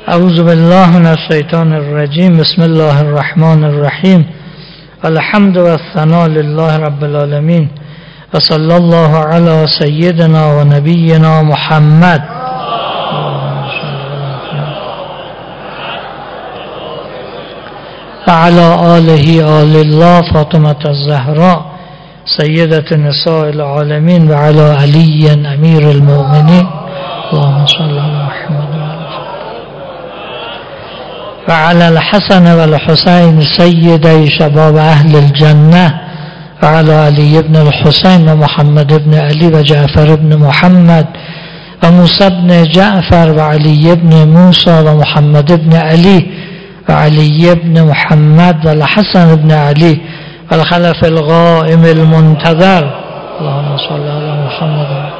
اعوذ بالله من الشیطان الرجیم. بسم الله الرحمن الرحیم. الحمد و الثناء لله رب العالمین و صلی الله علی سیدنا و نبینا محمد و علی آله آل الله فاطمة الزهراء سیدة نساء العالمین و علی علی امیر المؤمنین اللهم صل علی محمد و علی الحسن و الحسین سیدی شباب اهل الجنه و علی علی ابن الحسین و محمد ابن علی و جعفر ابن محمد و موسی ابن جعفر و علی ابن موسی و محمد ابن علی و علی ابن محمد و الحسن ابن علی و الخلف القائم المنتظر اللهم صل علی محمد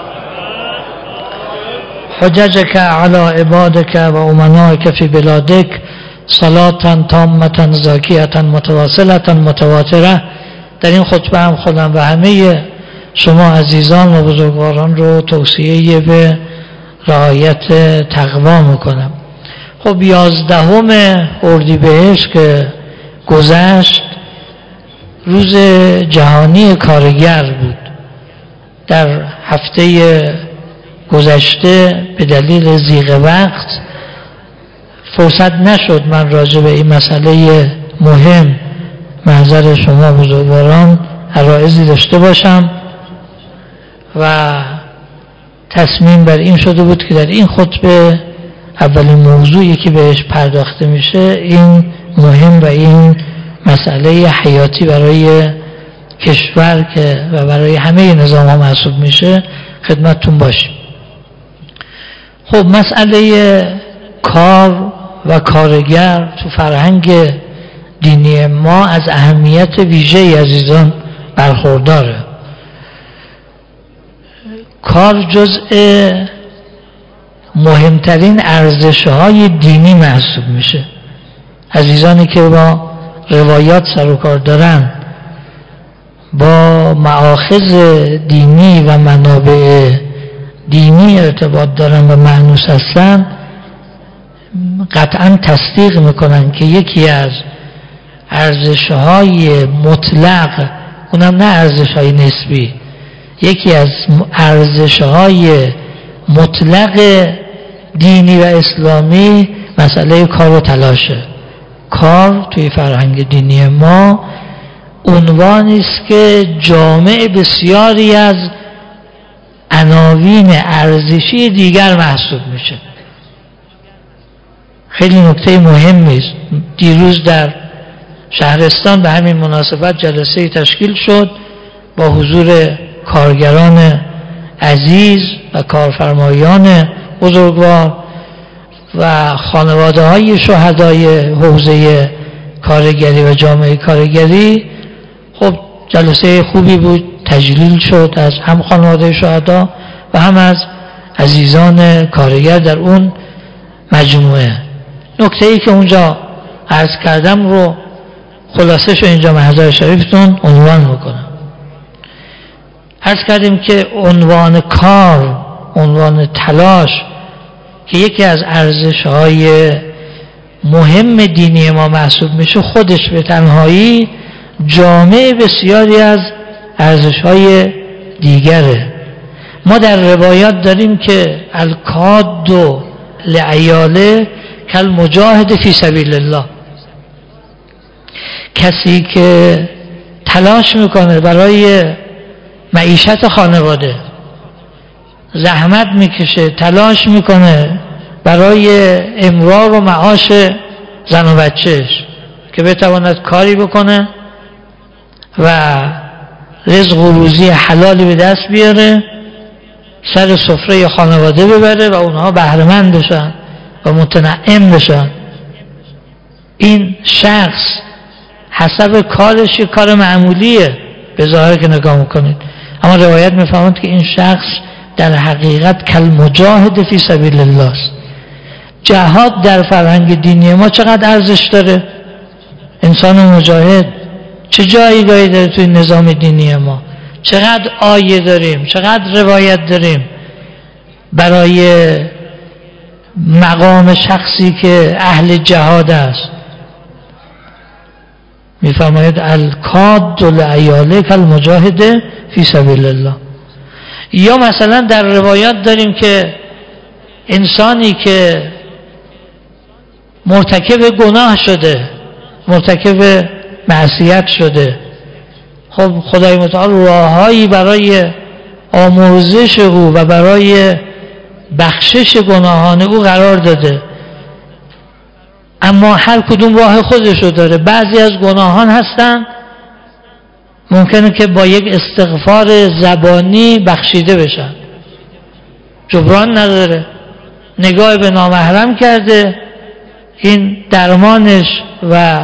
حججك على عبادك و امنائك في بلادك صلاة تامة زاکیة متواصلة متواترة. در این خطبه هم خودم و همه شما عزیزان و بزرگواران رو توصیه به رعایت تقوا میکنم. خب 11 اردیبهشت که گذشت روز جهانی کارگر بود. در هفته گذشته به دلیل ضیق وقت فرصت نشد من راجع به این مسئله مهم محضر شما بزرگواران عرایضی داشته باشم و تصمیم بر این شده بود که در این خطبه اولین موضوعی که بهش پرداخته میشه این مهم و این مسئله حیاتی برای کشور که و برای همه نظام ها محسوب میشه خدمتتون باشیم. خب مسئله کار و کارگر تو فرهنگ دینی ما از اهمیت ویژه‌ای عزیزان برخورداره. کار جزء مهمترین ارزش‌های دینی محسوب میشه. عزیزانی که با روایات سر و کار دارن، با مآخذ دینی و منابع دینی ارتباط دارن و مأنوس هستن، قطعا تصدیق میکنن که یکی از ارزش‌های مطلق، اونم نه ارزش‌های نسبی، یکی از ارزش‌های مطلق دینی و اسلامی مسئله کار و تلاشه. کار توی فرهنگ دینی ما عنوانی است که جامع بسیاری از عناوین ارزشی دیگر محسوب میشه. خیلی نکته مهمی است. دیروز در شهرستان به همین مناسبت جلسه تشکیل شد با حضور کارگران عزیز و کارفرمایان بزرگوار و خانواده های شهدای حوزه کارگری و جامعه کارگری. خب جلسه خوبی بود، تجلیل شد از هم خانواده شهدا و هم از عزیزان کارگر در اون مجموعه. نکته‌ای که اونجا عرض کردم رو خلاصش رو اینجا محضر شریفتون عنوان میکنم. عرض کردیم که عنوان کار، عنوان تلاش که یکی از ارزش‌های مهم دینی ما محسوب میشه، خودش به تنهایی جامع بسیاری از ارزش‌های دیگره. ما در روایات داریم که الکاد لعیاله کالمجاهد فی سبیل الله، کسی که تلاش میکنه برای معیشت خانواده، زحمت میکشه، تلاش میکنه برای امرار و معاش زن و بچهش که بتواند کاری بکنه و رزق و روزی حلالی به دست بیاره، سر سفره خانواده ببره و اونها بهره‌مند بشن و متنعم بشن. این شخص حسب کارش یک کار معمولیه به ظاهر که نگاه میکنید، اما روایت میفهمند که این شخص در حقیقت کالمجاهد فی سبیل الله است. جهاد در فرهنگ دینی ما چقدر ارزش داره؟ انسان مجاهد چه جایگاهی داره توی نظام دینی ما؟ چقدر آیه داریم، چقدر روایت داریم برای مقام شخصی که اهل جهاد است. میفرماید الکاد لعیاله کالمجاهد فی سبیل الله. یا مثلا در روایات داریم که انسانی که مرتکب گناه شده، مرتکب معصیت شده، خب خدای متعال راههایی برای آمرزش او و برای بخشش گناهان او قرار داده، اما هر کدوم راه خودش رو داره. بعضی از گناهان هستن ممکنه که با یک استغفار زبانی بخشیده بشن، جبران نداره، نگاه به نامحرم کرده، این درمانش و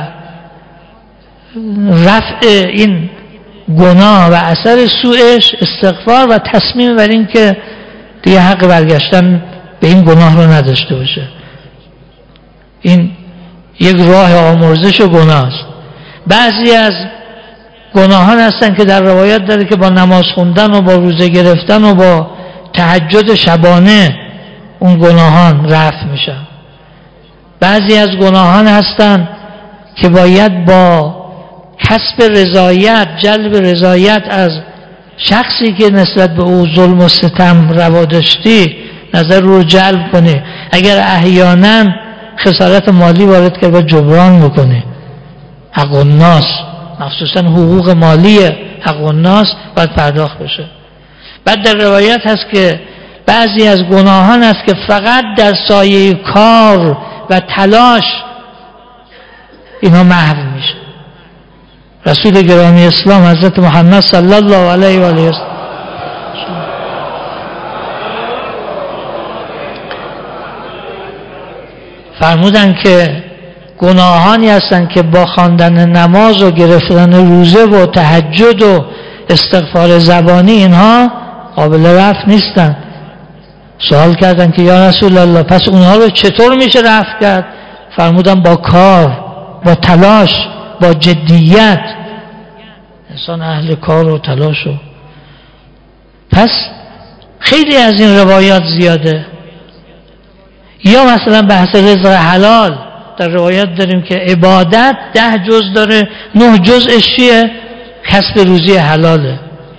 رفع این گناه و اثر سوءش استغفار و تصمیم بر این که دیگه حق برگشتن به این گناه رو نداشته باشه. این یک راه آمرزش و گناه است. بعضی از گناهان هستن که در روایت داره که با نماز خوندن و با روزه گرفتن و با تهجد شبانه اون گناهان رفع میشن. بعضی از گناهان هستن که باید با کسب رضایت، جلب رضایت از شخصی که نسبت به او ظلم و ستم روا داشتی نظر رو جلب کنی. اگر احیانا خسارت مالی وارد کرد و جبران بکنی. حق الناس، مخصوصا حقوق مالی حق الناس باید پرداخت بشه. بعد در روایت هست که بعضی از گناهان هست که فقط در سایه کار و تلاش اینا محو میشه. رسول گرامی اسلام حضرت محمد صلی الله علیه و آله فرمودن که گناهانی هستن که با خواندن نماز و گرفتن روزه و تهجد و استغفار زبانی اینها قابل رفع نیستن. سوال کردن که یا رسول الله پس اونها رو چطور میشه رفع کرد؟ فرمودن با کار، با تلاش، با جدیت. انسان اهل کار و تلاش و پس خیلی از این روایات زیاده. یا مثلا بحث رزق حلال، در روایت داریم که عبادت 10 جز داره، 9 جزش چیه؟ کسب روزی حلاله.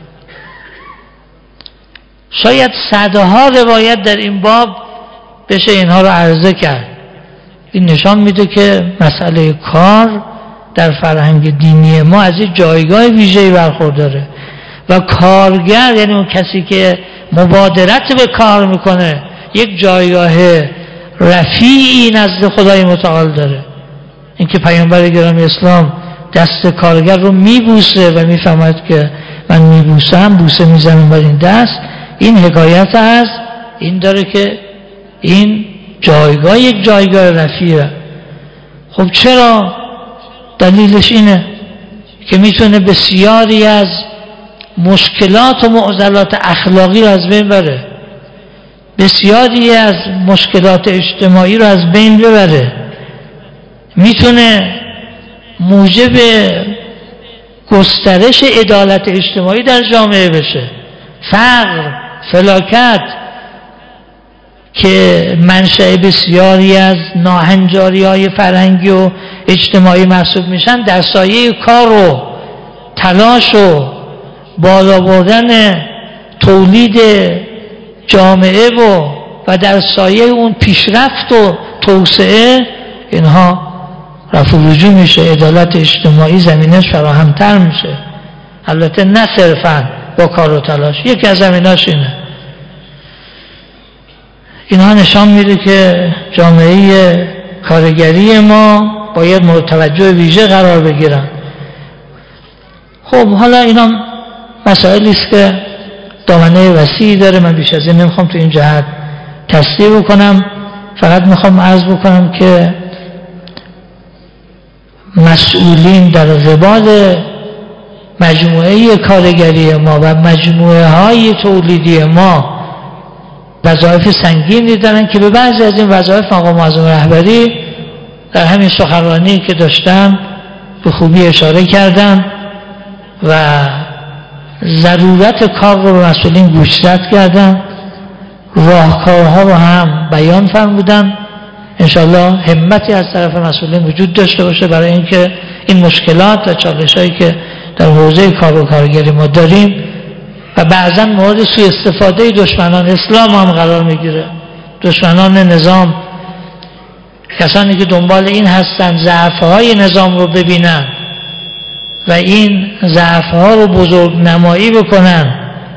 شاید صدها روایت در این باب بشه اینها رو عرضه کرد. این نشان میده که مسئله کار در فرهنگ دینی ما از این جایگاه ویژه‌ای برخورداره و کارگر یعنی اون کسی که مبادرت به کار میکنه یک جایگاه رفیعی نزد خدای متعال داره. اینکه پیامبر گرامی اسلام دست کارگر رو میبوسه و میفهمد که من میبوسم، بوسه میزنم بر این دست، این حکایت از این داره که این جایگاه یک جایگاه رفیعه. خب چرا؟ دلیلش اینه که میتونه بسیاری از مشکلات و معضلات اخلاقی رو از بین بره، بسیاری از مشکلات اجتماعی رو از بین ببره، میتونه موجب گسترش عدالت اجتماعی در جامعه بشه. فقر، فلاکت که منشأ بسیاری از ناهنجاری‌های فرهنگی و اجتماعی محسوب میشن، در سایه کار و تلاش و بالا بردن تولید جامعه و در سایه اون پیشرفت و توسعه اینها رفع و رجوع میشه، عدالت اجتماعی زمینش فراهمتر میشه. البته نه صرفاً با کار و تلاش، یکی از زمیناش اینه. اینها نشان میده که جامعه کارگری ما باید مورد توجه ویژه قرار بگیرن. خب حالا اینا مسائلی است که دامنه وسیعی داره، من بیش از این نمیخوام تو این جهت تصدیح بکنم. فقط میخوام عرض بکنم که مسئولین در قبال مجموعه کارگری ما و مجموعه های تولیدی ما وظایف سنگینی دارن که به بعضی از این وظایف مقام معظم رهبری در همین سخنرانی که داشتم به خوبی اشاره کردن و ضرورت کار رو به مسئولین گوشزد کردن راهکارها رو هم بیان فرمودن. انشاءالله همتی از طرف مسئولین وجود داشته باشه برای اینکه این مشکلات و چالش‌هایی که در حوزه کار و کارگری ما داریم و بعضا مورد سوء استفاده دشمنان اسلام هم قرار میگیره، دشمنان نظام، کسانی که دنبال این هستند ضعف‌های نظام رو ببینن و این ضعف‌ها رو بزرگ نمایی بکنن،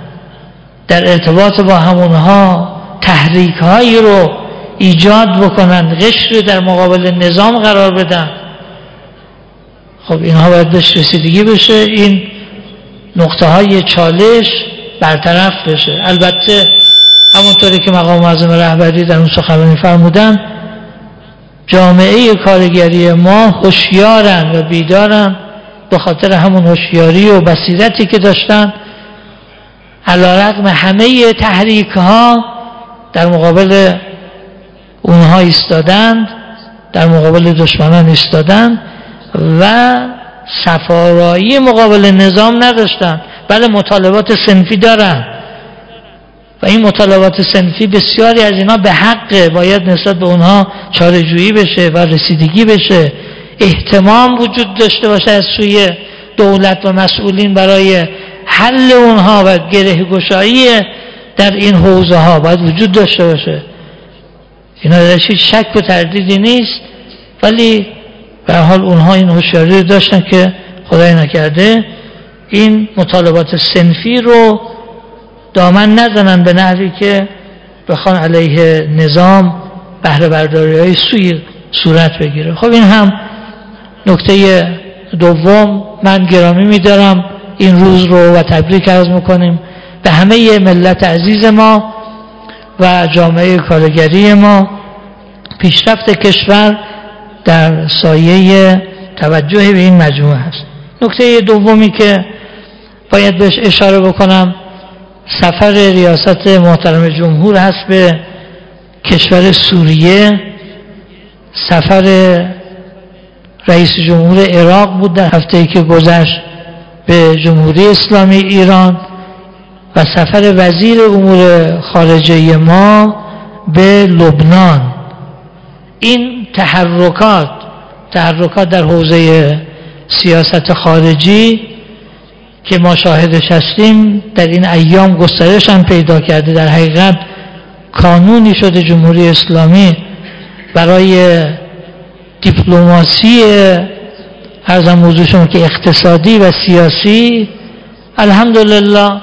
در ارتباط با همونها تحریک‌هایی رو ایجاد بکنن، قشر در مقابل نظام قرار بدن. خب اینها باید بهش رسیدگی بشه، این نقطه های چالش برطرف بشه. البته همونطوری که مقام معظم رهبری در اون سخنرانی فرمودن، جامعه کارگری ما هوشیارن و بیدارن، به خاطر همون هوشیاری و بصیرتی که داشتن علیرغم همه تحریک ها در مقابل اونها ایستادند، در مقابل دشمنان ایستادند و صفارایی مقابل نظام نداشتن. بله مطالبات صنفی دارن و این مطالبات صنفی بسیاری از اینا به حقه، باید نسبت به اونها چاره‌جویی بشه و رسیدگی بشه، اهتمام وجود داشته باشه از سوی دولت و مسئولین برای حل اونها و گره گشایی در این حوزه ها باید وجود داشته باشه. اینا درش هیچ شک و تردیدی نیست، ولی به هر حال اونها این هوشیاری رو داشتن که خدای نکرده این مطالبات صنفی رو دامن نزنن به نحوی که بخوان علیه نظام بهره برداری‌های سوی صورت بگیره. خب این هم نکته دوم. من گرامی می‌دارم این روز رو و تبریک عرض می‌کنیم به همه ملت عزیز ما و جامعه کارگری ما. پیشرفت کشور در سایه توجه به این مجموعه هست. نکته دومی که باید بهش اشاره بکنم سفر ریاست محترم جمهور هست به کشور سوریه. سفر رئیس جمهور عراق بود در هفته‌ای که گذشت به جمهوری اسلامی ایران و سفر وزیر امور خارجه ما به لبنان. این تحرکات در حوزه سیاست خارجی که ما شاهدش هستیم در این ایام گسترش هم پیدا کرده. در حقیقت کانونی شده جمهوری اسلامی برای دیپلماسی ارزم موضوعشون که اقتصادی و سیاسی الحمدلله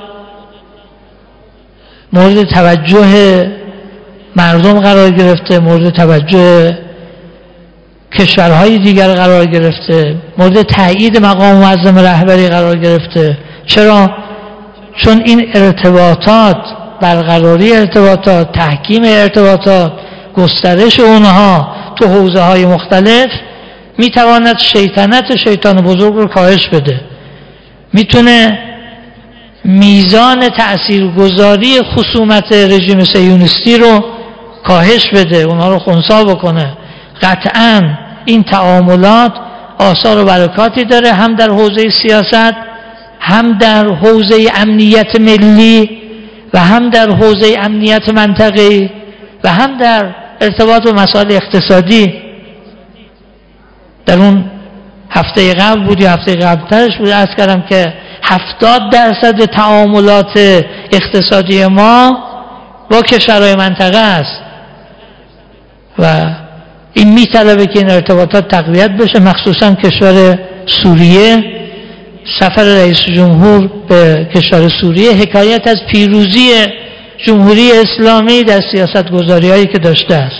مورد توجه مردم قرار گرفته، مورد توجه کشورهای دیگر قرار گرفته، مورد تایید مقام معظم رهبری قرار گرفته. چرا؟ چون این ارتباطات، برقراری ارتباطات، تحکیم ارتباطات، گسترش اونها تو حوزه های مختلف میتواند شیطان بزرگ رو کاهش بده، میتونه میزان تأثیرگذاری خصومت رژیم صهیونیستی رو کاهش بده، اونها رو خنثی بکنه. قطعاً این تعاملات آثار و برکاتی داره، هم در حوزه سیاست، هم در حوزه امنیت ملی و هم در حوزه امنیت منطقه‌ای و هم در ارتباط با مسائل اقتصادی. در اون هفته قبل بود یا هفته قبلترش بود عرض کردم که 70% تعاملات اقتصادی ما با کشورهای منطقه است و این میطلبه که این ارتباطات تقویت بشه، مخصوصا کشور سوریه. سفر رئیس جمهور به کشور سوریه حکایت از پیروزی جمهوری اسلامی در سیاست گذاری هایی که داشته است.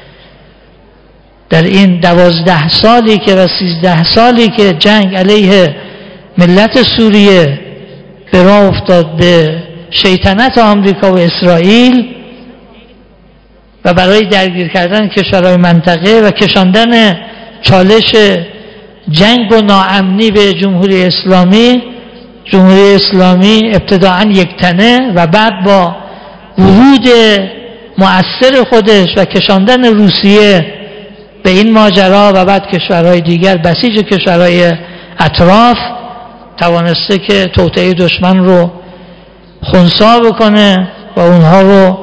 در این 12 سالی که و 13 سالی که جنگ علیه ملت سوریه به راه افتاد به شیطنت آمریکا و اسرائیل و برای درگیر کردن کشورهای منطقه و کشاندن چالش جنگ و ناامنی به جمهوری اسلامی، جمهوری اسلامی ابتداعاً یکتنه و بعد با ورود مؤثر خودش و کشاندن روسیه به این ماجرا و بعد کشورهای دیگر بسیج کشورهای اطراف توانسته که توطئه دشمن رو خنثی بکنه و اونها رو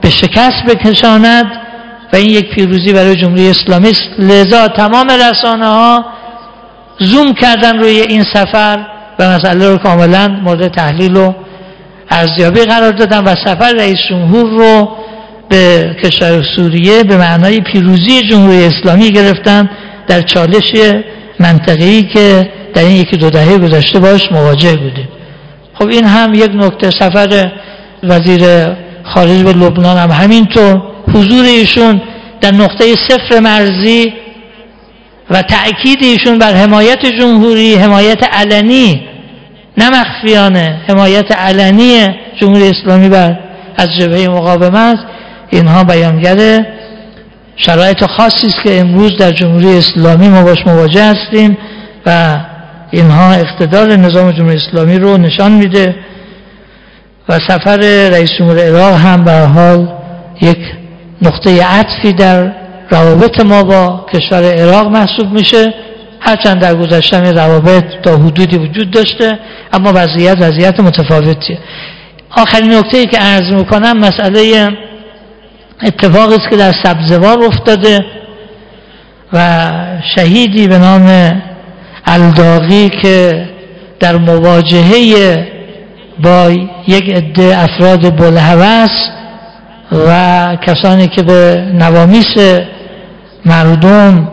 به شکست بکشاند و این یک پیروزی برای جمهوری اسلامی است. لذا تمام رسانه ها زوم کردن روی این سفر و مسئله رو کاملا مورد تحلیل و ارزیابی قرار دادن و سفر رئیس جمهور رو به کشور سوریه به معنای پیروزی جمهوری اسلامی گرفتن در چالش منطقه‌ای که در این یکی دو دهه گذشته باش مواجه بودیم. خب این هم یک نکته. سفر وزیر خارج به لبنان هم همینطور، حضور ایشون در نقطه صفر مرزی و تأکید ایشون بر حمایت جمهوری، حمایت علنی نه مخفیانه، حمایت علنی جمهوری اسلامی از جبهه مقاومت است. اینها بیانگر شرایط خاصی است که امروز در جمهوری اسلامی ما باش مواجه هستیم و اینها اقتدار نظام جمهوری اسلامی رو نشان میده. و سفر رئیس جمهور عراق هم به حال یک نقطه عطفی در روابط ما با کشور عراق محسوب میشه، هرچند در گذشته این روابط تا حدودی وجود داشته اما وضعیت متفاوتیه. آخرین نکته‌ای که عرض میکنم مسئله اتفاقی است که در سبزوار افتاده و شهیدی به نام الداغی که در مواجهه با یک عده افراد بوالهوس و کسانی که به نوامیس مردم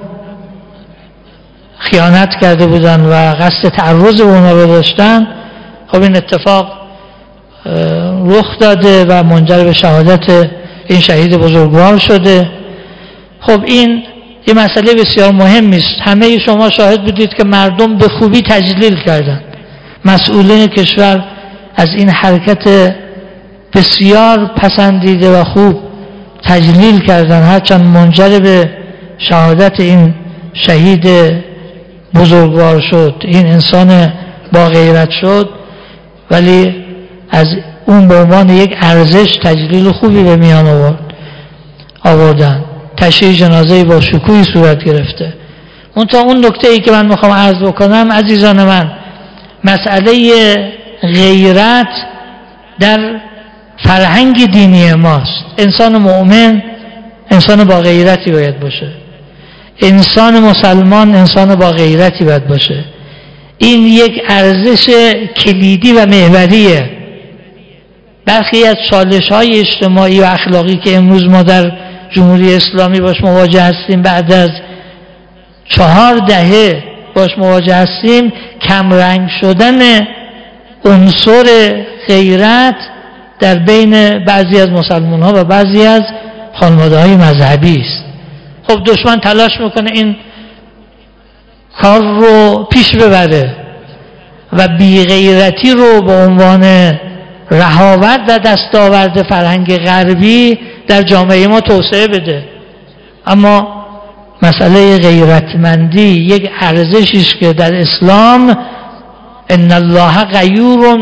خیانت کرده بودن و قصد تعرض اونا رو داشتن، خب این اتفاق رخ داده و منجر به شهادت این شهید بزرگوار شده. خب این یه مسئله بسیار مهمی است. همه شما شاهد بودید که مردم به خوبی تجلیل کردند. مسئولین کشور از این حرکت بسیار پسندیده و خوب تجلیل کردند، هرچند منجر به شهادت این شهید بزرگوار شد، این انسان با غیرت شد، ولی از اون به عنوان یک ارزش تجلیل خوبی به میان آوردن. تشییع جنازه با شکوهی صورت گرفته. اون نکته‌ای که من میخوام عرض بکنم عزیزان من، مسئله غیرت در فرهنگ دینی ماست. انسان مؤمن انسان با غیرتی باید باشه، انسان مسلمان انسان با غیرتی باید باشه. این یک ارزش کلیدی و محوریه. برخی از چالش‌های اجتماعی و اخلاقی که امروز ما در جمهوری اسلامی باش مواجه هستیم، بعد از 4 دهه باش مواجه هستیم، کمرنگ شدن عنصر غیرت در بین بعضی از مسلمان‌ها و بعضی از خانواده‌های مذهبی است. خب دشمن تلاش میکنه این کار رو پیش ببره و بی‌غیرتی رو به عنوان رهاورد و دستاورد فرهنگ غربی در جامعه ما توسعه بده. اما مسئله غیرتمندی یک ارزشی است که در اسلام ان الله غیور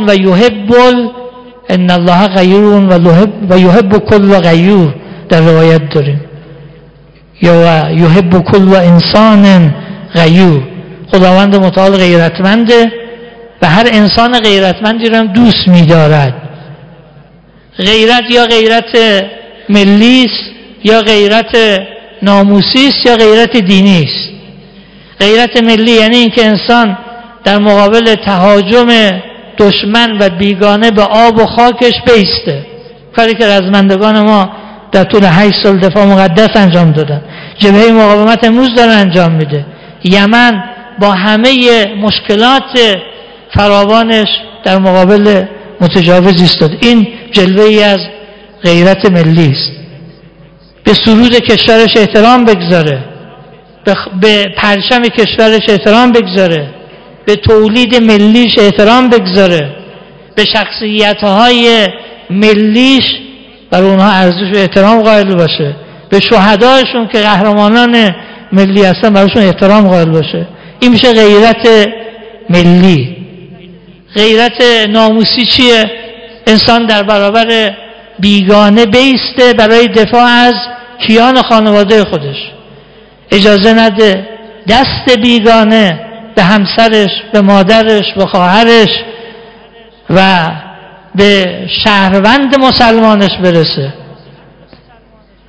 و یحب کل غیور در روایت داریم، یا یحب کل انسان غیور. خداوند متعال غیرتمنده و هر انسان غیرتمندی رو هم دوست می‌دارد. غیرت یا غیرت ملی است، یا غیرت ناموسی است، یا غیرت دینی است. غیرت ملی یعنی اینکه انسان در مقابل تهاجم دشمن و بیگانه به آب و خاکش بیسته، کاری که رزمندگان ما در طول 8 سال دفاع مقدس انجام دادن، جبهه مقاومت امروز داره انجام میده. یمن با همه مشکلات فراوانش در مقابل متجاوز ایستاد. این جلوه‌ای از غیرت ملی است. به سرود کشورش احترام بگذاره، به پرچم کشورش احترام بگذاره، به تولید ملیش احترام بگذاره، به شخصیت‌های ملیش بر اونها ارزش و احترام قائل باشه، به شهدایشون که قهرمانان ملی هستن براشون احترام قائل باشه. این میشه غیرت ملی. غیرت ناموسی چیه؟ انسان در برابر بیگانه بیسته برای دفاع از کیان خانواده خودش، اجازه نده دست بیگانه به همسرش، به مادرش، به خواهرش و به شهروند مسلمانش برسه.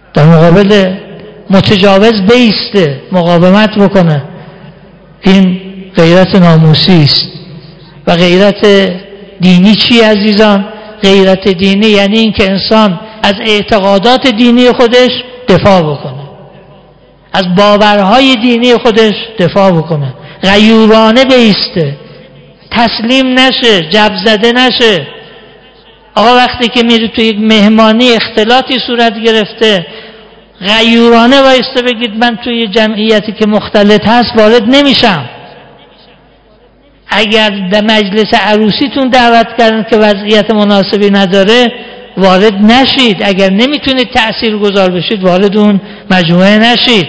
در مقابل متجاوز بیسته، مقاومت بکنه. این غیرت ناموسی است. و غیرت دینی چی عزیزان؟ غیرت دینی یعنی این که انسان از اعتقادات دینی خودش دفاع بکنه، از باورهای دینی خودش دفاع بکنه، غیورانه بیسته، تسلیم نشه، جب زده نشه. آقا وقتی که میری توی یک مهمانی اختلاطی صورت گرفته، غیورانه وایسته بگید من توی جمعیتی که مختلط هست وارد نمیشم. اگر در مجلس عروسیتون دعوت کردن که وضعیت مناسبی نداره وارد نشید. اگر نمیتونید تأثیر گذار بشید وارد اون مجموعه نشید.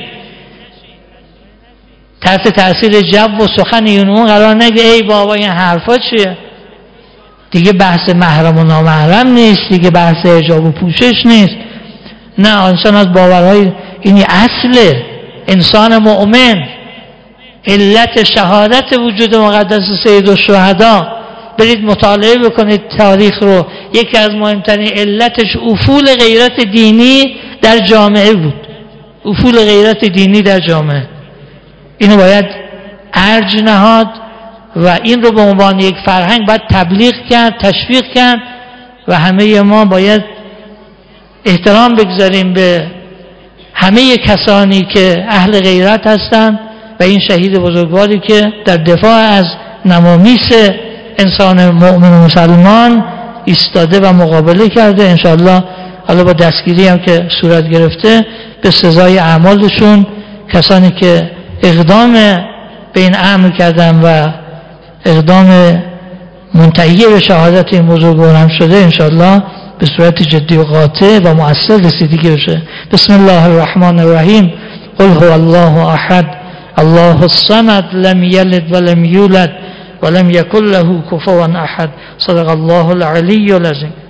تحت تأثیر جو و سخن اون قرار نگه ای بابا این حرفا چیه؟ دیگه بحث محرم و نامحرم نیست، دیگه بحث حجاب و پوشش نیست. نه، انسان از باورهای اینی اصله. انسان مؤمن علت شهادت وجود مقدس سید الشهدا، برید مطالعه بکنید تاریخ رو، یکی از مهمترین علتش افول غیرت دینی در جامعه بود. افول غیرت دینی در جامعه، اینو باید ارج نهاد و این رو به عنوان یک فرهنگ باید تبلیغ کرد، تشویق کرد و همه ما باید احترام بگذاریم به همه کسانی که اهل غیرت هستند و این شهید بزرگواری که در دفاع از نمامیس انسان مؤمن و مسلمان ایستاده و مقابله کرده. انشاءالله حالا با دستگیری هم که صورت گرفته به سزای اعمالشون کسانی که اقدام به این امر کردن و اقدام منتهی به شهادت این بزرگوار هم شده انشاءالله به صورت جدی و قاطع و مؤثر رسیدگی بشه. بسم الله الرحمن الرحیم. قل هو الله احد الله الصمد لم یلد ولم یولد ولم یکن له کفوا احد. صدق الله العلی العظیم.